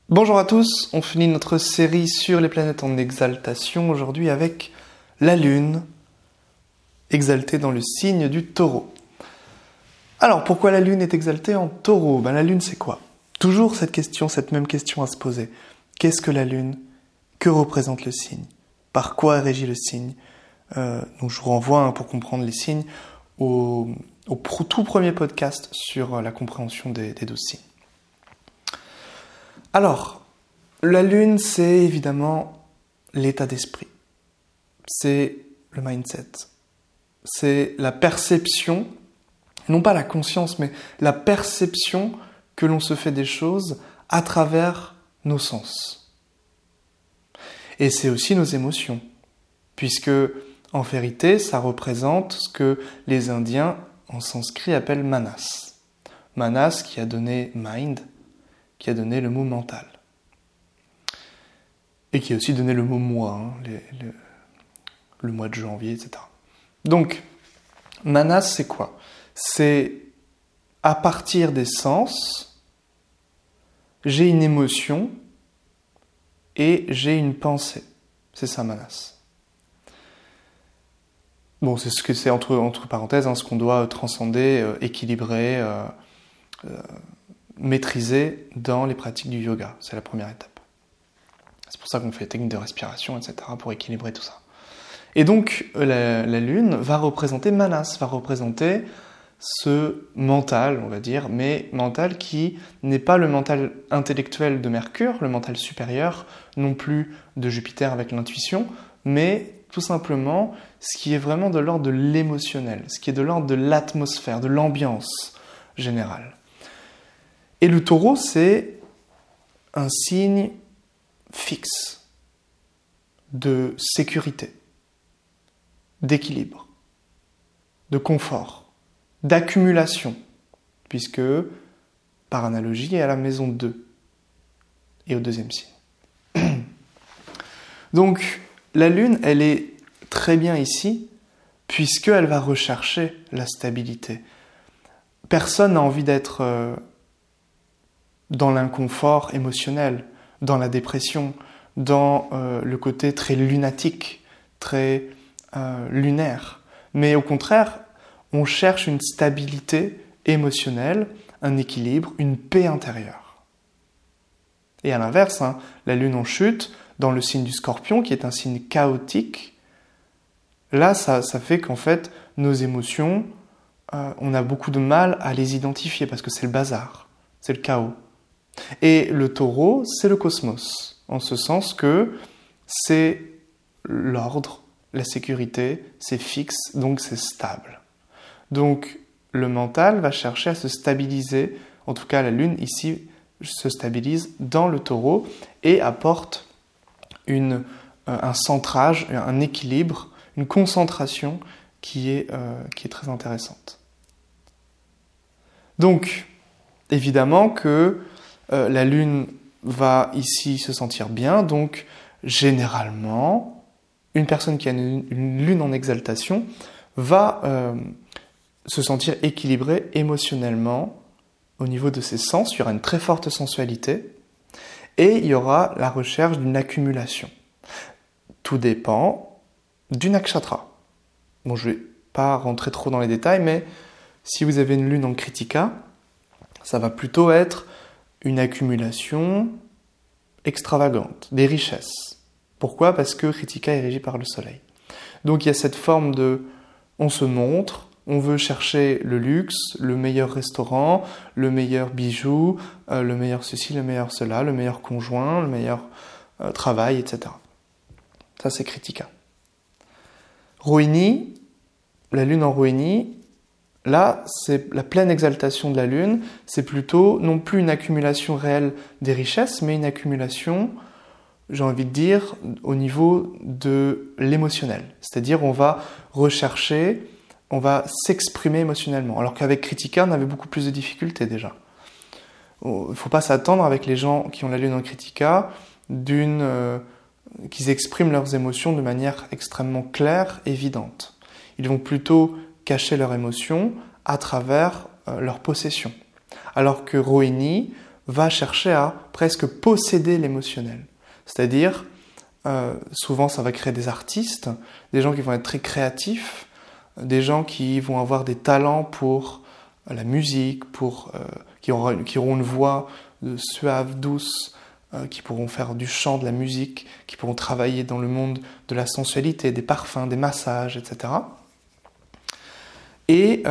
Bonjour à tous, on finit notre série sur les planètes en exaltation aujourd'hui avec la Lune, exaltée dans le signe du Taureau. Alors, pourquoi la Lune est exaltée en Taureau ? La Lune, c'est quoi ? Toujours cette même question à se poser. Qu'est-ce que la Lune ? Que représente le signe ? Par quoi est régi le signe ? Donc, je vous renvoie, pour comprendre les signes, au tout premier podcast sur la compréhension des 12 signes. Alors, la Lune, c'est évidemment l'état d'esprit. C'est le mindset. C'est la perception, non pas la conscience, mais la perception que l'on se fait des choses à travers nos sens. Et c'est aussi nos émotions, puisque, en vérité, ça représente ce que les Indiens, en sanskrit, appellent manas. Manas qui a donné mind, qui a donné le mot mental. Et qui a aussi donné le mot mois, le mois de janvier, etc. Donc, manas, c'est quoi ? C'est à partir des sens, j'ai une émotion et j'ai une pensée. C'est ça, manas. Bon, c'est ce que c'est entre parenthèses, ce qu'on doit transcender, équilibrer, maîtriser dans les pratiques du yoga. C'est la première étape. C'est pour ça qu'on fait des techniques de respiration, etc., pour équilibrer tout ça. Et donc, la Lune va représenter manas, va représenter ce mental, on va dire, mais mental qui n'est pas le mental intellectuel de Mercure, le mental supérieur, non plus de Jupiter avec l'intuition, mais tout simplement ce qui est vraiment de l'ordre de l'émotionnel, ce qui est de l'ordre de l'atmosphère, de l'ambiance générale. Et le Taureau, c'est un signe fixe de sécurité, d'équilibre, de confort, d'accumulation, puisque, par analogie, il est à la maison 2 et au deuxième signe. Donc, la Lune, elle est très bien ici, puisqu'elle va rechercher la stabilité. Personne n'a envie d'être dans l'inconfort émotionnel, dans la dépression, dans le côté très lunatique, très lunaire. Mais au contraire, on cherche une stabilité émotionnelle, un équilibre, une paix intérieure. Et à l'inverse, la Lune en chute, dans le signe du Scorpion, qui est un signe chaotique, là, ça fait qu'en fait, nos émotions, on a beaucoup de mal à les identifier, parce que c'est le bazar, c'est le chaos. Et le Taureau, c'est le cosmos, en ce sens que c'est l'ordre, la sécurité, c'est fixe, donc c'est stable. Donc le mental va chercher à se stabiliser, en tout cas la Lune ici se stabilise dans le Taureau et apporte un centrage, un équilibre, une concentration qui est très intéressante. Donc, évidemment que la Lune va ici se sentir bien, donc généralement, une personne qui a une Lune en exaltation va se sentir équilibrée émotionnellement au niveau de ses sens. Il y aura une très forte sensualité et il y aura la recherche d'une accumulation. Tout dépend du nakshatra. Bon, je ne vais pas rentrer trop dans les détails, mais si vous avez une Lune en Kritika, ça va plutôt être une accumulation extravagante, des richesses. Pourquoi ? Parce que Kritika est régie par le Soleil. Donc il y a cette forme de on se montre, on veut chercher le luxe, le meilleur restaurant, le meilleur bijou, le meilleur ceci, le meilleur cela, le meilleur conjoint, le meilleur travail, etc. Ça c'est Kritika. Rohini, la Lune en Rohini, là, c'est la pleine exaltation de la Lune, c'est plutôt non plus une accumulation réelle des richesses, mais une accumulation, j'ai envie de dire, au niveau de l'émotionnel. C'est-à-dire, on va rechercher, on va s'exprimer émotionnellement. Alors qu'avec Kritika, on avait beaucoup plus de difficultés déjà. Il ne faut pas s'attendre avec les gens qui ont la Lune en Kritika qu'ils expriment leurs émotions de manière extrêmement claire, évidente. Ils vont plutôt cacher leurs émotions à travers leur possession. Alors que Rohini va chercher à presque posséder l'émotionnel. C'est-à-dire, souvent ça va créer des artistes, des gens qui vont être très créatifs, des gens qui vont avoir des talents pour la musique, qui auront une voix suave, douce, qui pourront faire du chant, de la musique, qui pourront travailler dans le monde de la sensualité, des parfums, des massages, etc. Et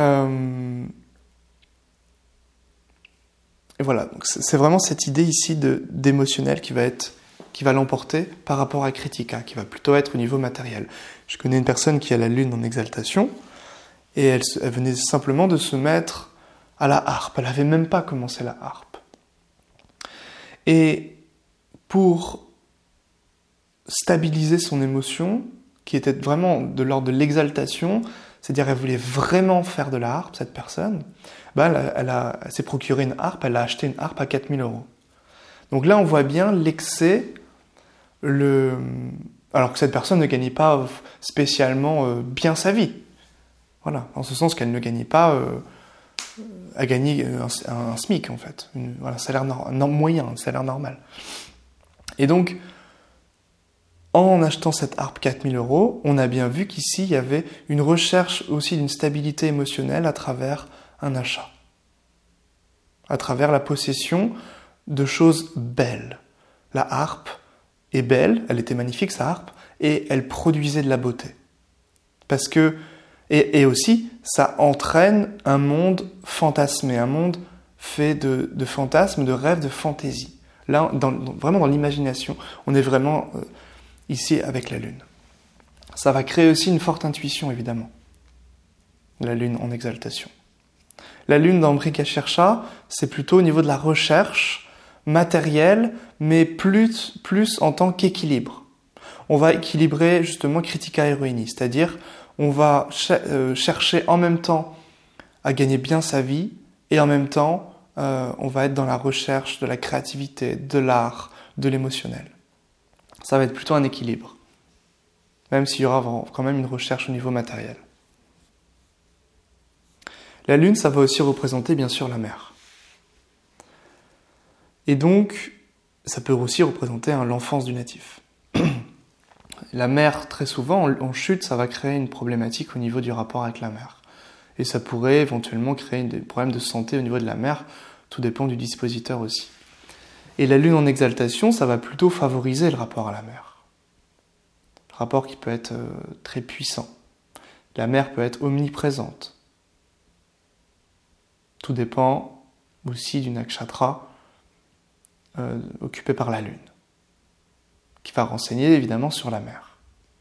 voilà, donc c'est vraiment cette idée ici d'émotionnel qui va l'emporter par rapport à Kritika, qui va plutôt être au niveau matériel. Je connais une personne qui a la lune en exaltation, et elle venait simplement de se mettre à la harpe. Elle n'avait même pas commencé la harpe. Et pour stabiliser son émotion, qui était vraiment de l'ordre de l'exaltation, c'est-à-dire elle voulait vraiment faire de la harpe, cette personne, elle s'est procuré une harpe, elle a acheté une harpe à 4 000 €. Donc là, on voit bien l'excès, alors que cette personne ne gagnait pas spécialement bien sa vie. Voilà, en ce sens qu'elle ne gagnait pas à gagner un SMIC, en fait, un salaire moyen, un salaire normal. Et donc, en achetant cette harpe 4 000 €, on a bien vu qu'ici, il y avait une recherche aussi d'une stabilité émotionnelle à travers un achat, à travers la possession de choses belles. La harpe est belle, elle était magnifique, sa harpe, et elle produisait de la beauté. Parce que, et aussi, ça entraîne un monde fantasmé, un monde fait de fantasmes, de rêves, de fantaisie. Là, vraiment dans l'imagination, on est vraiment ici avec la lune. Ça va créer aussi une forte intuition, évidemment. La lune en exaltation. La lune dans Mrigashirksha, c'est plutôt au niveau de la recherche matérielle, mais plus en tant qu'équilibre. On va équilibrer justement Kritika Héroïnie, c'est-à-dire on va chercher en même temps à gagner bien sa vie et en même temps on va être dans la recherche de la créativité, de l'art, de l'émotionnel. Ça va être plutôt un équilibre, même s'il y aura quand même une recherche au niveau matériel. La lune, ça va aussi représenter bien sûr la mer. Et donc, ça peut aussi représenter l'enfance du natif. La mer, très souvent, en chute, ça va créer une problématique au niveau du rapport avec la mer. Et ça pourrait éventuellement créer des problèmes de santé au niveau de la mer, tout dépend du dispositeur aussi. Et la lune en exaltation, ça va plutôt favoriser le rapport à la mer. Le rapport qui peut être très puissant. La mer peut être omniprésente. Tout dépend aussi du nakshatra occupé par la lune, qui va renseigner évidemment sur la mer.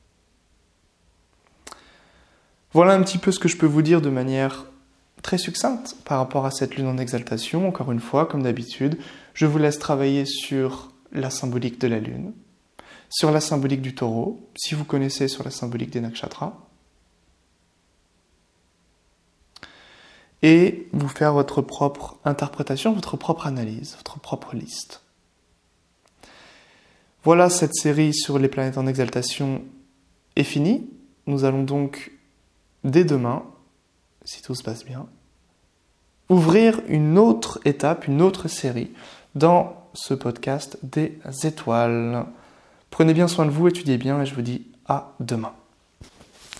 Voilà un petit peu ce que je peux vous dire de manière très succincte par rapport à cette lune en exaltation. Encore une fois, comme d'habitude, je vous laisse travailler sur la symbolique de la lune, sur la symbolique du taureau, si vous connaissez sur la symbolique des nakshatras, et vous faire votre propre interprétation, votre propre analyse, votre propre liste. Voilà, cette série sur les planètes en exaltation est finie. Nous allons donc, dès demain, si tout se passe bien, ouvrir une autre étape, une autre série dans ce podcast des étoiles. Prenez bien soin de vous, étudiez bien et je vous dis à demain.